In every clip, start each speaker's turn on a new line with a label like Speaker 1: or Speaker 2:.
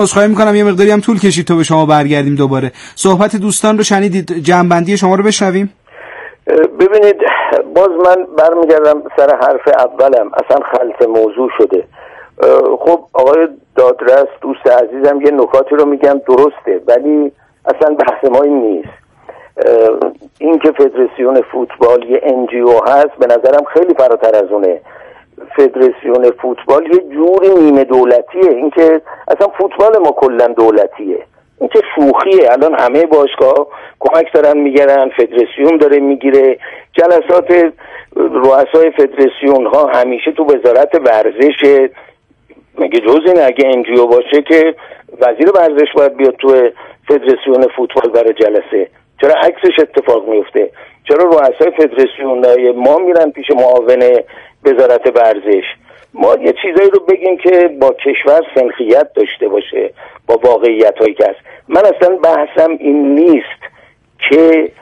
Speaker 1: عذرخواهی میکنم یه مقداری هم طول کشید تا به شما برگردیم دوباره. صحبت دوستان رو شنیدید، جمع‌بندی شما رو بشنویم.
Speaker 2: ببینید باز من برمیگردم سر حرف اولم، اصلا خلط موضوع شده. خب آقای دادرس دوست عزیزم یه نکاتی رو میگم درسته، ولی اصلا بحث ما این نیست. این که فدراسیون فوتبال یه NGO هست به نظرم خیلی فراتر از اونه. فدراسیون فوتبال یه جوری نیمه دولتیه، این که اصلا فوتبال ما کلا دولتیه، این که شوخیه. الان همه باشگاه کمک دارن میگیرن، فدراسیون داره میگیره، جلسات رؤسای فدراسیون ها همیشه تو وزارت ورزش. مگه جز این اگه NGO باشه که وزیر ورزش باید بیاد تو فدراسیون فوتبال برای جلسه؟ چرا عکسش اتفاق میفته؟ چرا رؤسای فدراسیون ما میرن پیش معاون وزارت ورزش؟ ما یه چیزایی رو بگیم که با کشور سنخیت داشته باشه با واقعیت هایی که هست. من اصلا بحثم این نیست که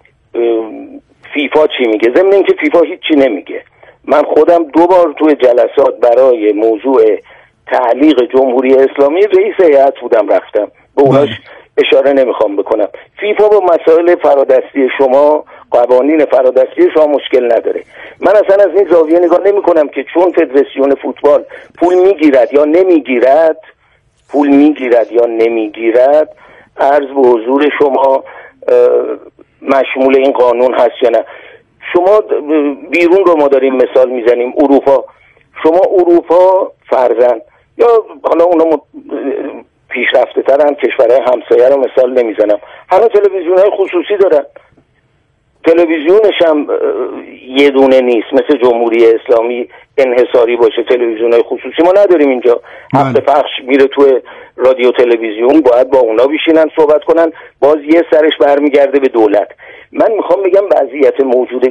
Speaker 2: فیفا چی میگه، ضمن این که فیفا هیچی نمیگه. من خودم 2 بار توی جلسات برای موضوع تعلیق جمهوری اسلامی رئیس هیئت بودم، رفتم به اوناش اشاره نمیخوام بکنم. فیفا با مسائل فرادستی شما، قوانین فرادستی شما مشکل نداره. من اصلا از این زاویه نگاه نمی کنم که چون فدراسیون فوتبال پول میگیرد یا نمیگیرد، عرض به حضور شما مشمول این قانون هست یا نه. شما بیرون رو ما داریم مثال میزنیم، اروپا فرزن یا حالا اونا پیشرفته تر هم کشورهای همسایه رو مثال نمیزنم، همه تلویزیون‌های خصوصی دارن، تلویزیونش هم یه دونه نیست مثل جمهوری اسلامی انحصاری باشه. تلویزیون‌های خصوصی ما نداریم اینجا، هفته پخش میره توی رادیو تلویزیون، باید با اونا بشینن صحبت کنن، باز یه سرش برمیگرده به دولت. من میخوام بگم وضعیت موجود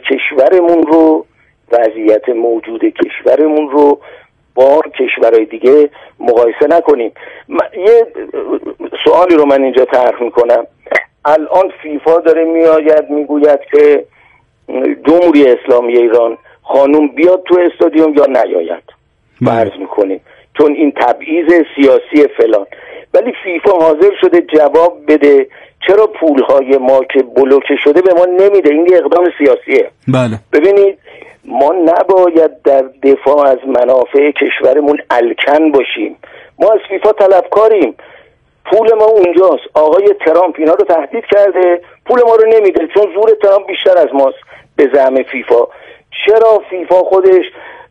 Speaker 2: کشورمون رو با کشورهای دیگه مقایسه نکنیم. یه سوالی رو من اینجا طرح میکنم. الان فیفا داره میآید میگوید که جمهوری اسلامی ایران خانوم بیاد تو استادیوم یا نیاید، فرض میکنیم چون این تبعیض سیاسی فلان، ولی فیفا حاضر شده جواب بده چرا پولهای ما که بلوکه شده به ما نمیده. این یه اقدام سیاسیه.
Speaker 1: بله.
Speaker 2: ببینید ما نباید در دفاع از منافع کشورمون الکن باشیم. ما از فیفا طلبکاریم، پول ما اونجاست. آقای ترامپ اینا رو تهدید کرده، پول ما رو نمیده چون زور ترامپ بیشتر از ماست به زعم فیفا. چرا فیفا خودش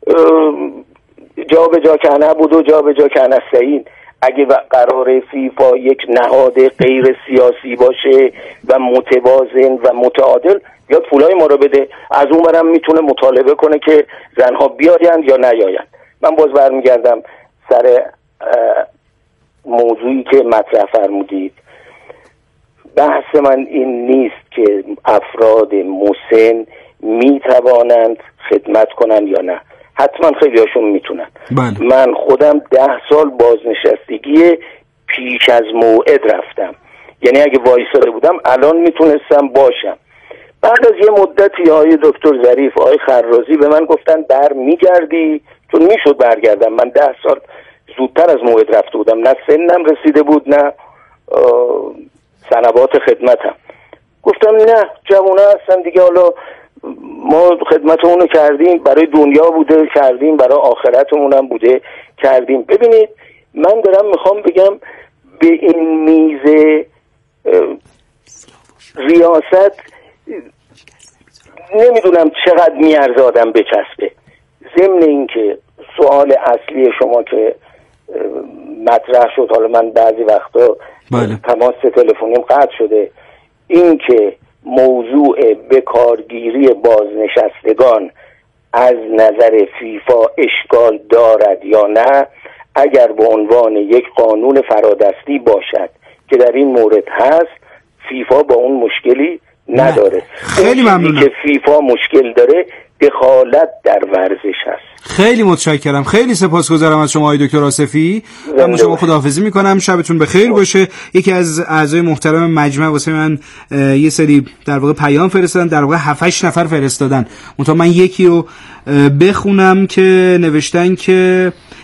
Speaker 2: جا به جا که نبود و جا به جا که نستعین؟ اگه قرار فیفا یک نهاد غیر سیاسی باشه و متوازن و متعادل، بیاد پولای ما رو بده. از اون برم میتونه مطالبه کنه که زنها بیاین یا نیاین. من باز برمیگردم سر موضوعی که مطرح فرمودید. بحث من این نیست که افراد مسن میتوانند خدمت کنن یا نه، حتما خیلی هاشون میتونن. من خودم 10 سال بازنشستگی پیش از موعد رفتم، یعنی اگه وایساده بودم الان میتونستم باشم. بعد از یه مدتی آقای دکتر ظریف، آقای خرازی به من گفتن بر میگردی، چون میشد برگردم. من 10 سال زودتر از موعد رفته بودم، نه سنم رسیده بود نه سنوات خدمتم. گفتم نه، جوونه هستن دیگه، حالا ما خدمتمون رو کردیم، برای دنیا بوده کردیم، برای آخرتمون هم بوده کردیم. ببینید من دارم میخوام بگم به این میز ریاست نمیدونم چقدر میارزه آدم بچسبه. ضمن این که سوال اصلی شما که مطرح شد، حالا من بعضی وقتا تماس تلفنیم قطع شده، این که موضوع بکارگیری بازنشستگان از نظر فیفا اشکال دارد یا نه، اگر به عنوان یک قانون فرادستی باشد که در این مورد هست، فیفا با اون مشکلی نداره.
Speaker 1: خیلی ممنونم.
Speaker 2: که فیفا مشکل داره دخالت در ورزش هست.
Speaker 1: خیلی متشکرم، خیلی سپاسگزارم از شما آقای دکتر آصفی. من با شما خداحافظی میکنم، شبتون بخیر باشه. یکی از اعضای محترم مجمع واسه من یه سری در واقع پیام فرستادن، در واقع 7-8 نفر فرستادن. من یکی رو بخونم که نوشتن که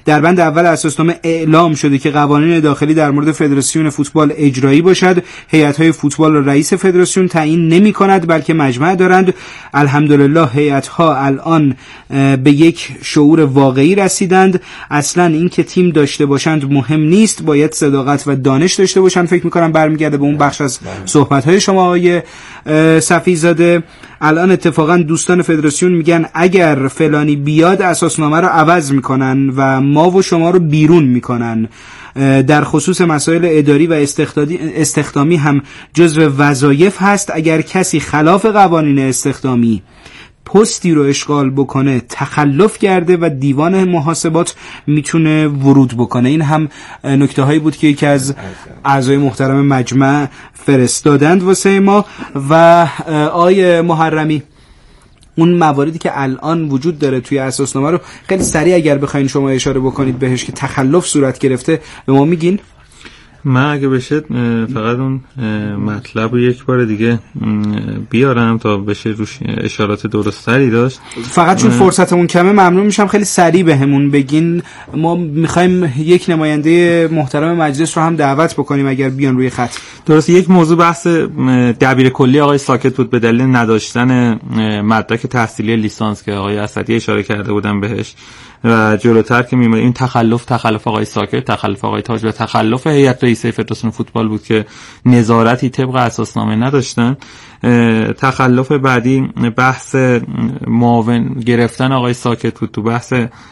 Speaker 1: در بند اول اساسنامه اعلام شده که قوانین داخلی در مورد فدراسیون فوتبال اجرایی باشد. هیئت‌های فوتبال را رئیس فدراسیون تعیین نمی‌کند بلکه مجمع دارند. الحمدلله هیئت‌ها الان به یک شعور واقعی رسیدند. اصلا این که تیم داشته باشند مهم نیست، باید صداقت و دانش داشته باشند. فکر می‌کنم برمیگرده به اون بخش از صحبت‌های شما آقای صفی‌زاده. الان اتفاقا دوستان فدراسیون میگن اگر فلانی بیاد اساسنامه رو عوض میکنن و ما و شما رو بیرون میکنن. در خصوص مسائل اداری و استخدامی هم جزو وظایف هست. اگر کسی خلاف قوانین استخدامی پستی رو اشغال بکنه تخلف کرده و دیوان محاسبات میتونه ورود بکنه. این هم نکته هایی بود که یکی از اعضای محترم مجمع فرستادند واسه ما. و آقای محرمی، اون مواردی که الان وجود داره توی اساسنامه رو خیلی سریع اگر بخواین شما اشاره بکنید بهش که تخلف صورت گرفته به ما میگین؟
Speaker 3: من اگه بشه فقط اون مطلب رو یک بار دیگه بیارم تا بشه روش اشارات درستری داشت.
Speaker 1: فقط چون فرصتمون کمه ممنون میشم خیلی سریع بهمون بگین. ما میخوایم یک نماینده محترم مجلس رو هم دعوت بکنیم اگر بیان روی خط.
Speaker 3: درست. یک موضوع بحث دبیر کلی آقای ساکت بود به دلیل نداشتن مدرک تحصیلی لیسانس که آقای اسدی اشاره کرده بودن بهش و جلوتر که میمونه این تخلف آقای ساکت، تخلف آقای تاج و تخلف هیئت رئیسه فدراسیون فوتبال بود که نظارتی طبق اساسنامه نداشتن. تخلف بعدی بحث معاون گرفتن آقای ساکت بود تو بحث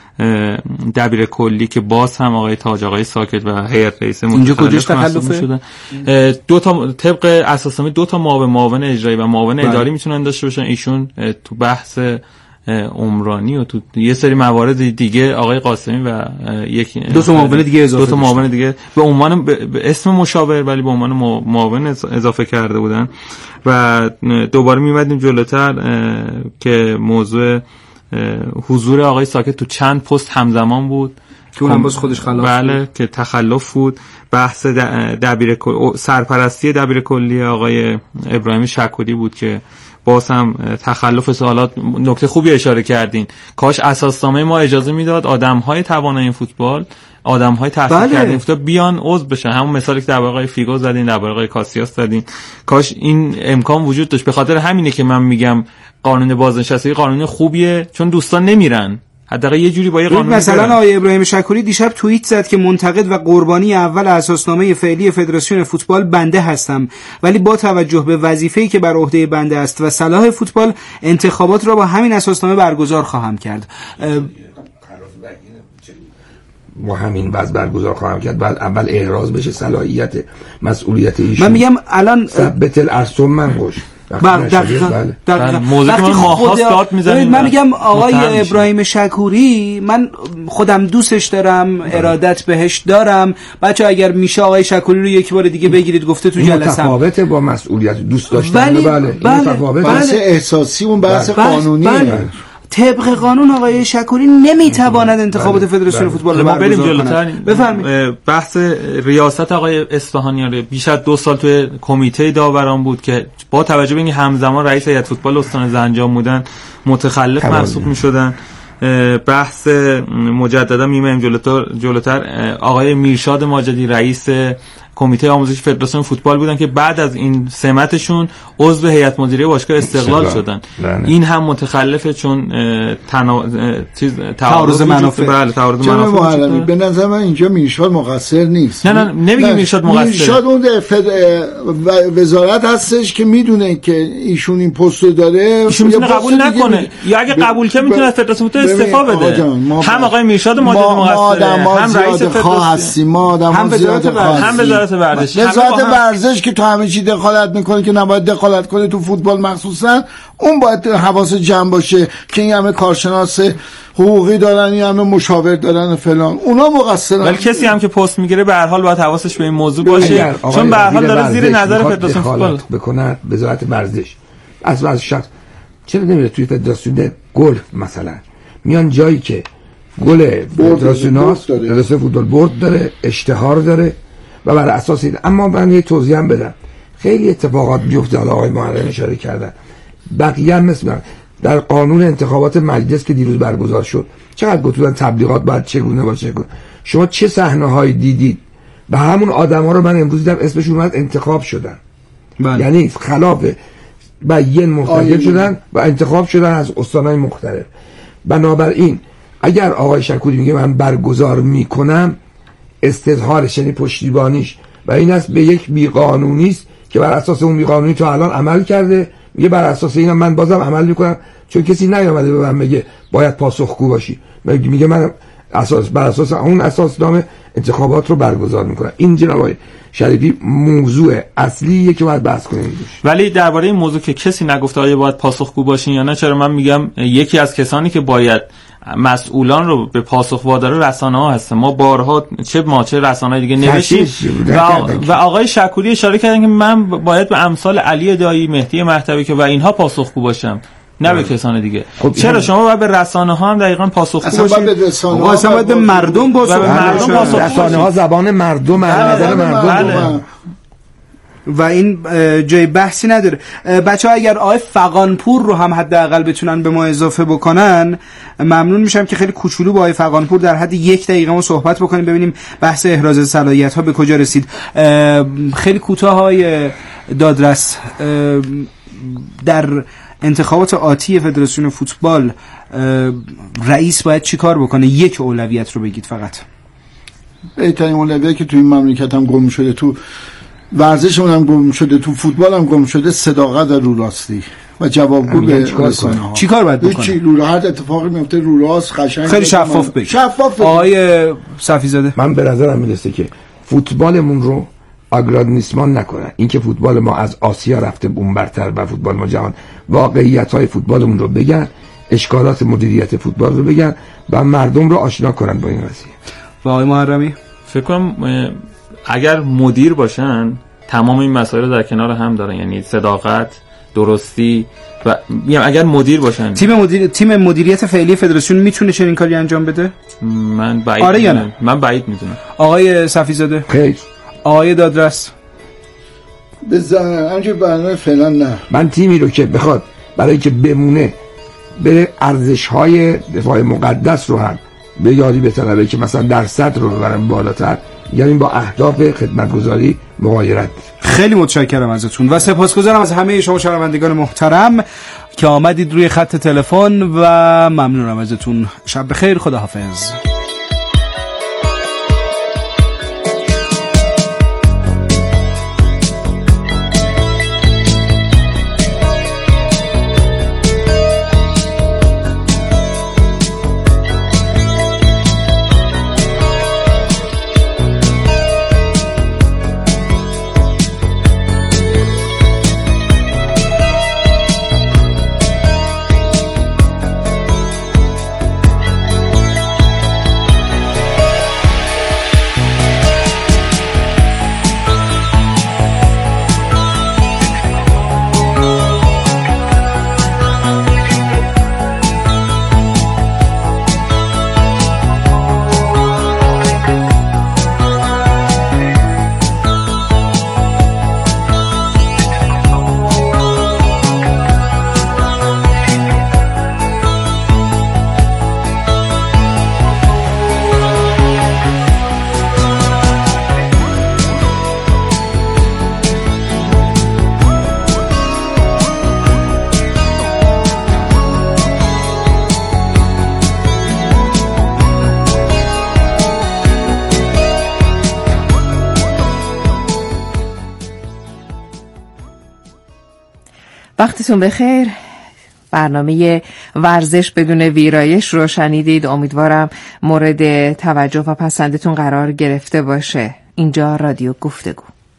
Speaker 3: دبیر کلی که باز هم آقای تاج، آقای ساکت و هیئت رئیسه
Speaker 1: اینجا کجاش تخلفه
Speaker 3: شدن. دو تا طبق اساسنامه دو تا معاون اجرایی و معاون اداری میتونن داشته باشن. ایشون تو بحث عمرانی و تو یه سری موارد دیگه آقای قاسمی و
Speaker 1: دو تا معاون دیگه
Speaker 3: به عنوان به اسم مشاور ولی به عنوان معاون اضافه کرده بودن. و دوباره میمدیم جلوتر که موضوع حضور آقای ساکت تو چند پست همزمان بود
Speaker 1: که اونم باز خودش خلاف
Speaker 3: بله بود. که تخلف بود. بحث سرپرستی دبیر کلی آقای ابراهیم شکوری بود که باز هم تخلف سوالات. نکته خوبی اشاره کردین، کاش اساسنامه ما اجازه میداد آدم‌های توانای فوتبال، آدم‌های تحصیل کرده فوتبال بیان عضو بشن. همون مثالی که درباره آقای فیگو زدین، درباره آقای کاسیاس زدین، کاش این امکان وجود داشت. به خاطر همینه که من میگم قانون بازنشستگی قانون خوبیه، چون دوستان نمیرن. حداقل یه جوری با یه قانون
Speaker 1: مثلا آقای ابراهیم شکوری دیشب توییت زد که منتقد و قربانی اول اساسنامه فعلی فدراسیون فوتبال بنده هستم، ولی با توجه به وظیفه‌ای که بر عهده بنده است و صلاح فوتبال انتخابات را با همین اساسنامه برگزار خواهم کرد.
Speaker 4: با همین وضع برگزار خواهم کرد. بعد اول احراز بشه صلاحیت مسئولیت ایشون.
Speaker 1: من میگم الان
Speaker 4: ثبت الارسم منقوش
Speaker 1: دقیقاً
Speaker 3: موضوع که ما داد میزنیم.
Speaker 1: من میگم آقای ابراهیم شکوری من خودم دوستش دارم، ارادت بهش دارم. بچه اگر میشه آقای شکوری رو یک بار دیگه بگیرید گفته تو جلسه
Speaker 4: متفاوته با مسئولیت دوست داشتن. بله
Speaker 5: بحث احساسی اون بحث قانونی.
Speaker 1: طبق قانون آقای شکوری نمیتواند انتخابات فدراسیون فوتبال رو برگزار کند. بفرمایید.
Speaker 3: بحث ریاست آقای اصفهانیان بیش از 2 سال توی کمیته داوران بود که با توجه به اینکه همزمان رئیس هیئت فوتبال استان زنجان بودن متخلف محسوب میشدن. بحث مجددا میمیم جلوتر آقای میرشاد ماجدی رئیس کمیته آموزش فدراسیون فوتبال بودن که بعد از این سمتشون عضو هیئت مدیره باشگاه استقلال شدن. این هم متخلفه چون
Speaker 1: تعارض منافع.
Speaker 3: بله تعارض منافع.
Speaker 5: به نظر من اینجا میرشاد مقصر نیست.
Speaker 3: نه نمیگیم میرشاد مقصر.
Speaker 5: میرشاد اون وزارت هستش که میدونه که ایشون این پست داره،
Speaker 3: ایشون میتونه قبول نکنه یا اگه قبول کنه میتونه فدراسیون فوتبال استعفا بده. هم آقای میرشاد ماجدی مقصره، هم رئیس فدراسیون،
Speaker 5: ما آدم
Speaker 3: هم ورزش.
Speaker 5: وزارت ورزش که تو همه چی دخالت میکنه که نباید دخالت کنه تو فوتبال مخصوصا، اون باید حواس جمع باشه که این همه کارشناس حقوقی دارن، این همه مشاور دارن فلان، اونا مقصرن.
Speaker 3: ولی کسی هم که پست میگیره به هر حال باید حواسش به این موضوع باشه، چون به هر حال داره زیر نظر فدراسیون فوتبال
Speaker 4: بکنه. وزارت ورزش از شخص چرا نمیره توی فدراسیون گلف مثلا، میان جایی که گل فدراسیون فوتبال برد داره، اشتهار داره و بر اساس این. اما من یه توضیح هم بدم، خیلی اتفاقات میفته. حالا آقای محرم اشاره کردن، بقیه هم مثل در قانون انتخابات مجلس که دیروز برگزار شد چقدر گفتن تبلیغات باید چگونه باشه. شما چه صحنه‌هایی دیدید؟ به همون آدم‌ها رو من امروز دیدم اسمشون اومد انتخاب شدن. یعنی خلاف بیان مرتکب شدن و انتخاب شدن از استان‌های مختلف. بنابراین اگر آقای شکوری میگه من برگزار میکنم، استظهارش یعنی پشتیبانیش و این است به یک بیقانونی است که بر اساس اون بیقانونی تا الان عمل کرده، میگه بر اساس اینا من بازم عمل میکنم، چون کسی نیامده به من میگه باید پاسخگو باشی، میگه من بر اساس اون اساسنامه انتخابات رو برگزار میکنم. این جناب آقای شریفی موضوع اصلیه که باید بحث کنیم.
Speaker 3: ولی درباره این موضوع که کسی نگفته آیا باید پاسخگو باشین یا نه، چرا من میگم یکی از کسانی که باید مسئولان رو به پاسخ واداره رسانه‌ها هستن. ما بارها چه رسانه‌های دیگه نوشتیم و آقای شکوری اشاره کردن که من باید به امثال علی دایی، مهدی مهدوی که و اینها پاسخگو باشم، نه به کسان دیگه. چرا شما باید به رسانه‌ها هم دقیقاً پاسخگو باشید؟
Speaker 1: اصلا باید به مردم پاسخگو.
Speaker 4: رسانه‌ها زبان مردم، نظر مردم
Speaker 1: و این جای بحثی نداره. بچه‌ها اگر آقای فغانپور رو هم حداقل بتونن به ما اضافه بکنن ممنون میشم که خیلی کوچولو با آقای فغانپور در حد 1 دقیقه ما صحبت بکنیم، ببینیم بحث احراز صلاحیت ها به کجا رسید. خیلی کوتاه های دادرس، در انتخابات آتی فدراسیون فوتبال رئیس باید چی کار بکنه؟ یک اولویت رو بگید فقط.
Speaker 5: بهترین اولویتی که تو این مملکت هم گم شده، تو ورزشمون هم گم شده، تو فوتبال هم گم شده، صداقت و رو راستی و جوابگو به رسانه‌ها.
Speaker 1: چی کار باید بکنه؟
Speaker 5: چی هر اتفاقی میفته رو راست قشنگ
Speaker 1: خیلی شفاف بگید. شفاف. آقای صفی‌زاده،
Speaker 4: من به نظرم میرسه که فوتبالمون رو آگرادنیسمان نکنن. اینکه فوتبال ما از آسیا رفته اونورتر و فوتبال ما جهان، واقعیت‌های فوتبالمون رو بگن، اشکالات مدیریت فوتبال رو بگن و مردم رو آشنا کنن با این قضیه.
Speaker 1: و آقای محرمی
Speaker 3: فکر کنم اگر مدیر باشن تمام این مسائل رو در کنار هم دارن، یعنی صداقت، درستی و اگر مدیر باشن.
Speaker 1: تیم مدیریت فعلی فدراسیون میتونه چنین کاری انجام بده؟
Speaker 3: من بعید
Speaker 1: آره یا نه؟
Speaker 3: من بعید میدونم.
Speaker 1: آقای صفی‌زاده؟
Speaker 4: خیر.
Speaker 1: آقای دادرس؟
Speaker 5: همینجور برنامه فعلا نه.
Speaker 4: من تیمی رو که بخواد برای که بمونه بره ارزش‌های دفاع مقدس رو هم به یادی بطلبه که مثلا درصد رو ببرن بالاتر، یعنی با اهداف خدمتگزاری مغایرت.
Speaker 1: خیلی متشکرم ازتون و سپاسگزارم از همه شما شنوندگان محترم که آمدید روی خط تلفن و ممنونم ازتون. شب بخیر، خداحافظ.
Speaker 6: وقتتون بخیر. برنامه ورزش بدون ویرایش رو شنیدید. امیدوارم مورد توجه و پسندتون قرار گرفته باشه. اینجا رادیو گفتگو.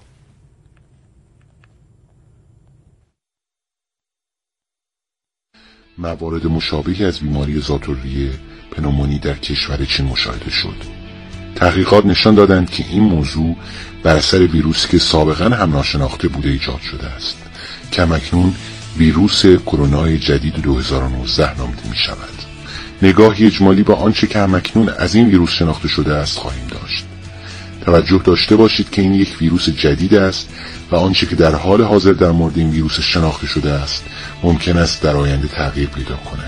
Speaker 7: موارد مشابهی از بیماری ذات‌الریه پنومونی در کشور چین مشاهده شد. تحقیقات نشان دادند که این موضوع بر اثر ویروسی که سابقاً هم ناشناخته بوده ایجاد شده است که همکنون ویروس کرونا جدید 2019 نامیده می شود. نگاهی اجمالی با آنچه که همکنون از این ویروس شناخته شده است خواهیم داشت. توجه داشته باشید که این یک ویروس جدید است و آنچه که در حال حاضر در مورد این ویروس شناخته شده است ممکن است در آینده تغییر پیدا کند.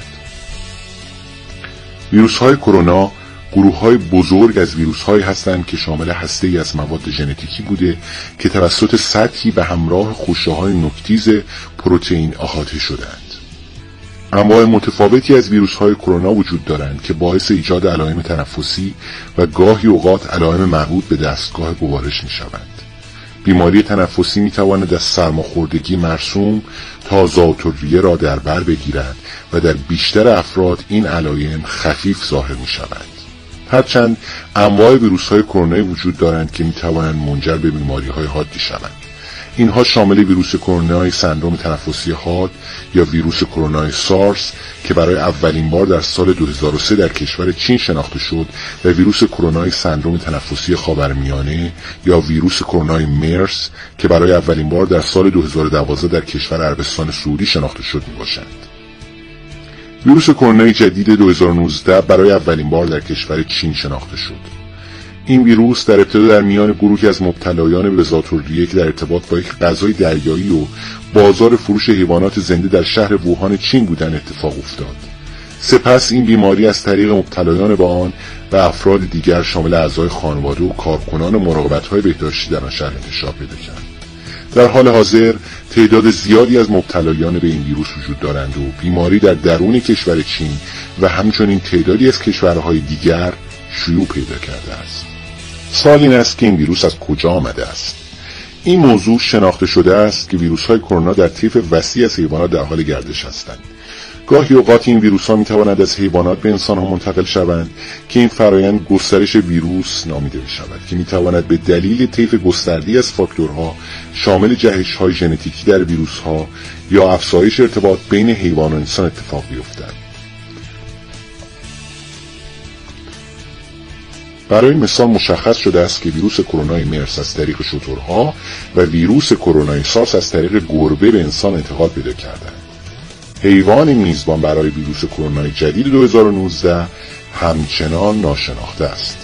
Speaker 7: ویروس‌های کرونا گروه‌های بزرگ از ویروس‌هایی هستند که شامل هسته‌ای از مواد ژنتیکی بوده که توسط سطحی به همراه خوشه‌های نوک‌تیز پروتئین احاطه شدند. انواع متفاوتی از ویروس‌های کرونا وجود دارند که باعث ایجاد علائم تنفسی و گاهی اوقات علائم مربوط به دستگاه گوارش می‌شوند. بیماری تنفسی می‌تواند از سرماخوردگی مرسوم تا ذات‌الریه را در بر بگیرد و در بیشتر افراد این علائم خفیف ظاهر می‌شوند. هرچند انواع ویروس‌های کرونایی وجود دارند که می‌توانند منجر به بیماری‌های حادی شوند. اینها شامل ویروس کرونای سندرم تنفسی حاد یا ویروس کرونای سارس که برای اولین بار در سال 2003 در کشور چین شناخته شد و ویروس کرونای سندرم تنفسی خاورمیانه یا ویروس کرونای مرس که برای اولین بار در سال 2012 در کشور عربستان سعودی شناخته شد میباشند. ویروس کرونای جدید 2019 برای اولین بار در کشور چین شناخته شد. این ویروس در ابتدا در میان گروهی از مبتلایان به ذات‌الریه که در ارتباط با یک غذای دریایی و بازار فروش حیوانات زنده در شهر ووهان چین بودن اتفاق افتاد. سپس این بیماری از طریق مبتلایان با آن و افراد دیگر شامل اعضای خانواده و کارکنان مراقبت‌های بهداشتی در آن شهر انتشار پیدا کرد. در حال حاضر تعداد زیادی از مبتلایان به این ویروس وجود دارند و بیماری در درون کشور چین و همچنین تعدادی از کشورهای دیگر شیوع پیدا کرده است. سوال این است که این ویروس از کجا آمده است؟ این موضوع شناخته شده است که ویروس‌های کرونا در طیف وسیع از حیوانات در حال گردش هستند. گاهی اوقات این ویروس‌ها می‌توانند از حیوانات به انسان‌ها منتقل شوند که این فرآیند گسترش ویروس نامیده می‌شود که می‌تواند به دلیل طیف گسترده‌ای از فاکتورها شامل جهش‌های ژنتیکی در ویروس‌ها یا افزایش ارتباط بین حیوان و انسان اتفاق بیفتد. برای مثال مشخص شده است که ویروس کرونای مرس از طریق شترها و ویروس کرونای سارس از طریق گربه به انسان انتقال پیدا کردند. حیوان میزبان برای ویروس کرونای جدید 2019 همچنان ناشناخته است.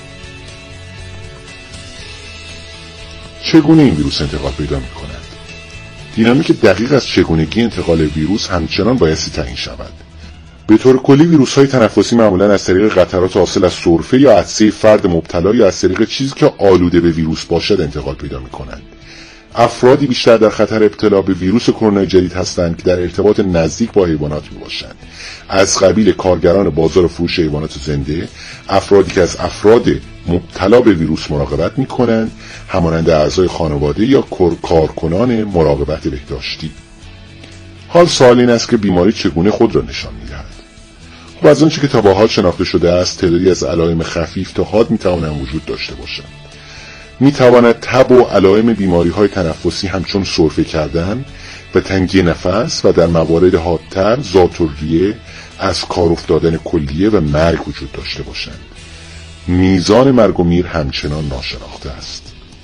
Speaker 7: چگونه این ویروس انتقال پیدا می کند؟ دینامیک دقیق از چگونگی انتقال ویروس همچنان بایستی تعیین شود. به طور کلی ویروس‌های تنفسی معمولاً از طریق قطرات حاصل از سرفه یا عطسه فرد مبتلا یا از طریق چیزی که آلوده به ویروس باشد انتقال پیدا می‌کنند. افرادی بیشتر در خطر ابتلا به ویروس کرونا جدید هستند که در ارتباط نزدیک با حیوانات میباشند، از قبیل کارگران بازار فروش حیوانات زنده، افرادی که از افراد مبتلا به ویروس مراقبت میکنند، همانند اعضای خانواده یا کارکنان مراقبت بهداشتی. حال سوال این است که بیماری چگونه خود را نشان میدهد؟ خب از آنچه که تا به حال شناخته شده است، تعدادی از علائم خفیف تا حاد میتوانند وجود داشته باشند. میتواند تب و علائم بیماری‌های تنفسی همچون سرفه کردن و تنگی نفس و در موارد حادتر ذات‌الریه، از کار افتادن کلیه و مرگ وجود داشته باشند. میزان مرگ و میر همچنان ناشناخته است.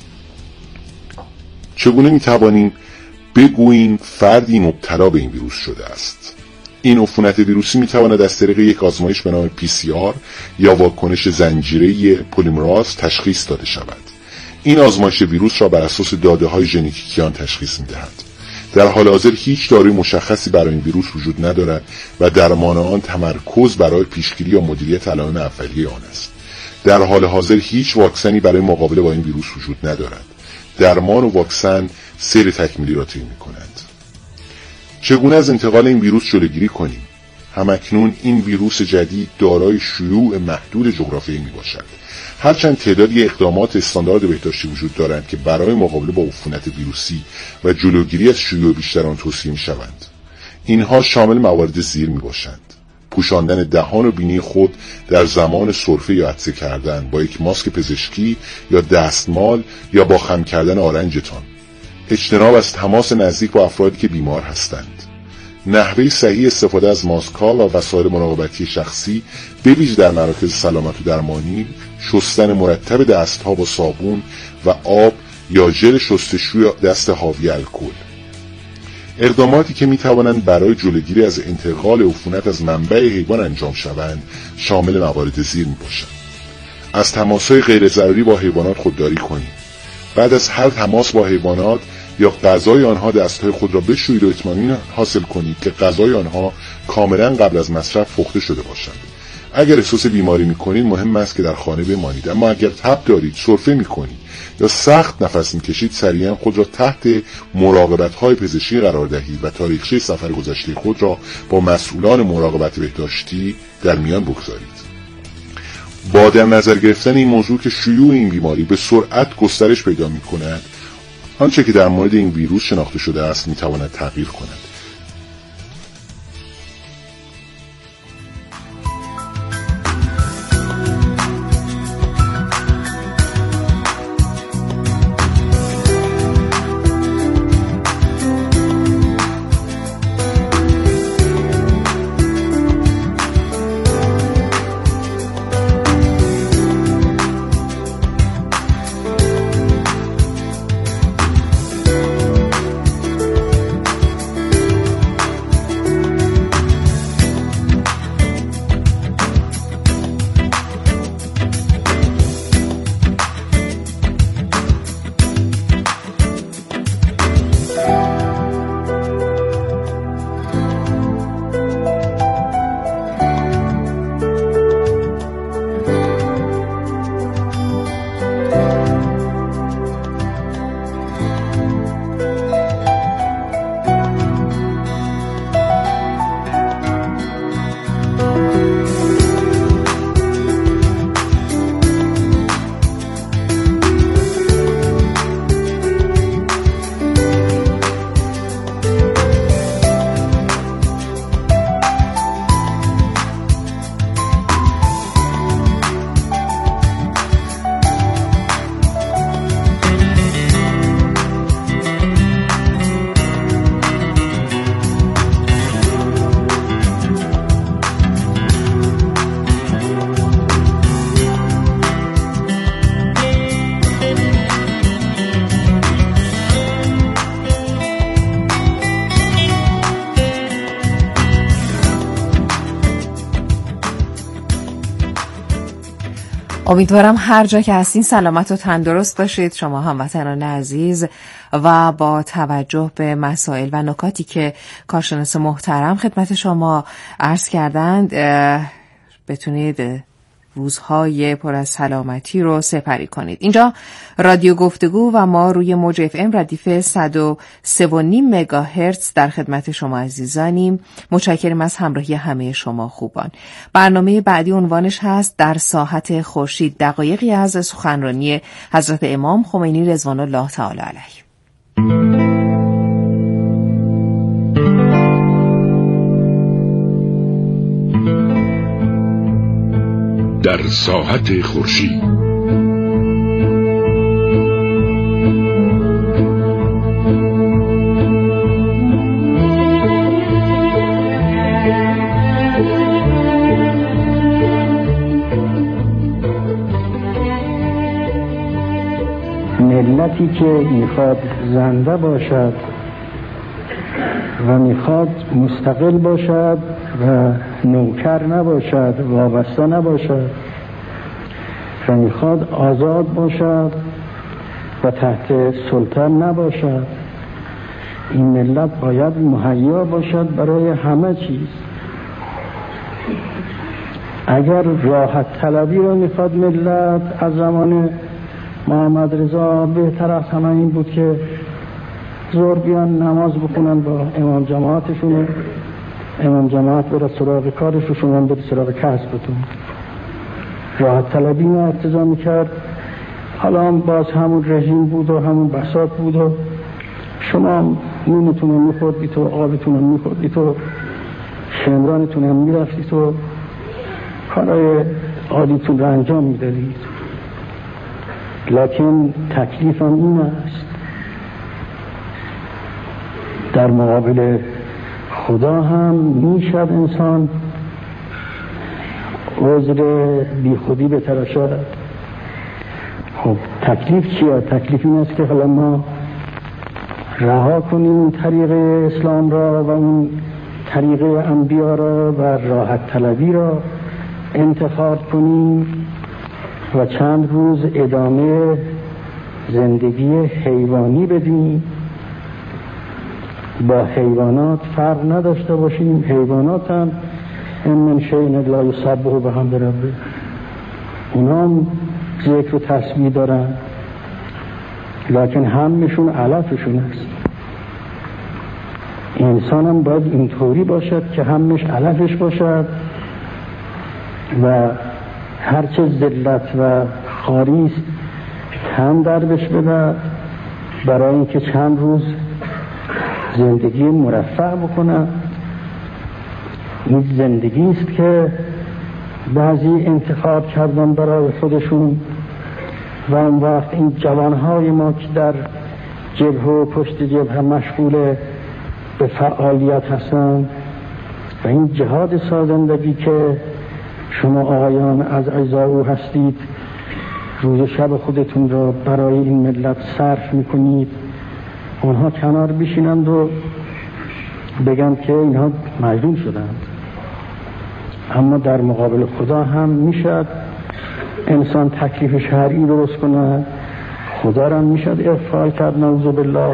Speaker 7: چگونه میتوانیم بگوییم فردی مبتلا به این ویروس شده است؟ این عفونت ویروسی میتواند از طریق یک آزمایش به نام PCR یا واکنش زنجیره‌ای پلیمراز تشخیص داده شود. این آزمایش ویروس را بر اساس داده‌های ژنتیکی آن تشخیص می‌دهد. در حال حاضر هیچ داروی مشخصی برای این ویروس وجود ندارد و درمان آن تمرکز برای پیشگیری یا مدیریت علائم اولیه آن است. در حال حاضر هیچ واکسنی برای مقابله با این ویروس وجود ندارد. درمان و واکسن سیر تکمیلی را طی می‌کنند. چگونه از انتقال این ویروس جلوگیری کنیم؟ همکنون این ویروس جدید دارای شیوع محدود جغرافیایی میباشد. هرچند تعدادی اقدامات استاندارد بهداشتی وجود دارند که برای مقابله با عفونت ویروسی و جلوگیری از شیوع بیشتر آن توصیه میشوند. اینها شامل موارد زیر میباشند: پوشاندن دهان و بینی خود در زمان سرفه یا عطسه کردن با یک ماسک پزشکی یا دستمال یا با خم کردن آرنجتان، اجتناب از تماس نزدیک با افرادی که بیمار هستند، نحوه صحیح استفاده از ماسک‌ها و وسایل مراقبتی شخصی به ویژه در مراکز سلامت و درمانی، شستن مرتب دست‌ها با صابون و آب یا ژل شستشوی دست حاوی الکل. اقداماتی که می‌توانند برای جلوگیری از انتقال عفونت از منبع حیوان انجام شوند شامل موارد زیر می‌باشند: از تماس‌های غیر ضروری با حیوانات خودداری کنید. بعد از هر تماس با حیوانات یا غذای آنها دستهای خود را بشویید و اطمینان حاصل کنید که غذای آنها کاملا قبل از مصرف پخته شده باشند. اگر احساس بیماری می‌کنید مهم است که در خانه بمانید، اما اگر تب دارید، سرفه می‌کنید یا سخت نفس می‌کشید، سریعا خود را تحت مراقبت‌های پزشکی قرار دهید و تاریخچه سفر گذشته خود را با مسئولان مراقبت بهداشتی در میان بگذارید. با در نظر گرفتن این موضوع که شیوع این بیماری به سرعت گسترش پیدا می‌کند، آنچه که در مورد این ویروس شناخته شده است می‌تواند تغییر کند.
Speaker 6: امیدوارم هر جا که هستین سلامت و تندرست باشید شما هموطنان عزیز و با توجه به مسائل و نکاتی که کارشناس محترم خدمت شما عرض کردند بتونید روزهای پر از سلامتی رو سپری کنید. اینجا رادیو گفتگو و ما روی موج FM ردیف 103.5 مگاهرتز در خدمت شما عزیزانیم. متشکرم از همراهی همه شما خوبان. برنامه بعدی عنوانش هست در ساحت خورشید، دقایقی از سخنرانی حضرت امام خمینی رضوان الله تعالی علیه.
Speaker 8: در ساحت خورشید.
Speaker 9: ملتی که میخواد زنده باشد و میخواد مستقل باشد و نوکر نباشد، وابسته نباشد و میخواد آزاد باشد و تحت سلطان نباشد، این ملت باید مهیا باشد برای همه چیز. اگر راحت طلبی رو میخواد ملت، از زمان محمد رضا بهتر از همه این بود که زور بیان نماز بخونن با امام جماعتشون، امام جماعت بره سراغ کارش و شما بره سراغ کسبتون. راحت طلبی ما ارتضا میکرد. حالا هم باز همون رژیم بود و همون بساط بود و شما نونتون رو میخوردید و آبتون رو میخوردید و شمرانتون هم میرفتید و کارهای عادیتون رو انجام میدادید. لکن تکلیف هم این است، در مقابل خدا هم میشد انسان عذر بی خودی بتراشد. خب تکلیف چیه؟ تکلیف این است که حالا ما رها کنیم اون طریق اسلام را و اون طریق انبیا را و راحت طلبی را انتخاب کنیم و چند روز ادامه زندگی حیوانی بدیم، با حیوانات فرق نداشته باشیم. حیوانات هم این من شیء الا یسبح بحمد ربه، اونا هم ذکر و تسبیح دارن، لکن همشون علفشون است. انسان هم باید اینطوری باشد که همش علفش باشد و هرچه ذلت و خاریست کم دربش بده، برای اینکه چند روز زندگی مرفه بکنه. این زندگی است که بعضی انتخاب کردن برای خودشون و اون وقت این جوانهای ما که در جبهه و پشت جبهه مشغول به فعالیت هستن و این جهاد سازندگی که شما آقایان از اعضای او هستید، روز شب خودتون را برای این ملت صرف میکنید، اونها کنار بشینند و بگن که اینها مجنون شدند. اما در مقابل خدا هم میشد انسان تکلیف شرعی درست کنه، خدا را میشد اغفال کرد، نعوذ بالله،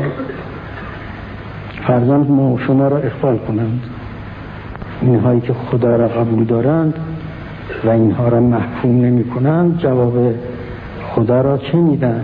Speaker 9: فرزند ما شما را اغفال کنند. اینهایی که خدا را قبول دارند و اینها را محکوم نمی کنند جواب خدا را چه میدن؟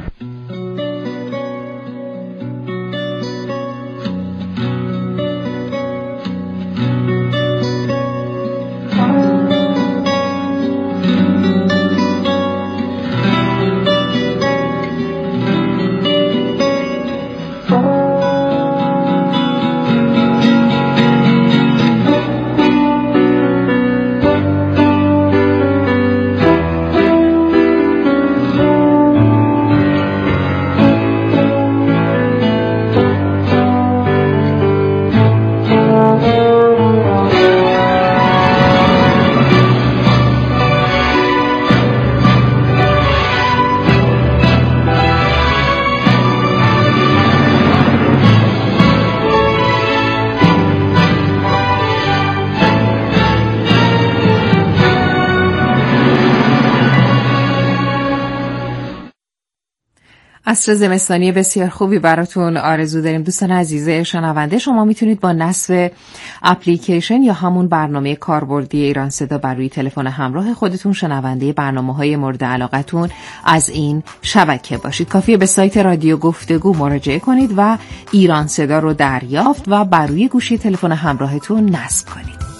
Speaker 6: عصر زمستانی بسیار خوبی براتون آرزو داریم دوستان عزیز شنونده. شما میتونید با نصب اپلیکیشن یا همون برنامه کاربردی ایران صدا بر روی تلفن همراه خودتون شنونده برنامه‌های مورد علاقتون از این شبکه باشید. کافیه به سایت رادیو گفتگو مراجعه کنید و ایران صدا رو دریافت و بر روی گوشی تلفن همراهتون نصب کنید.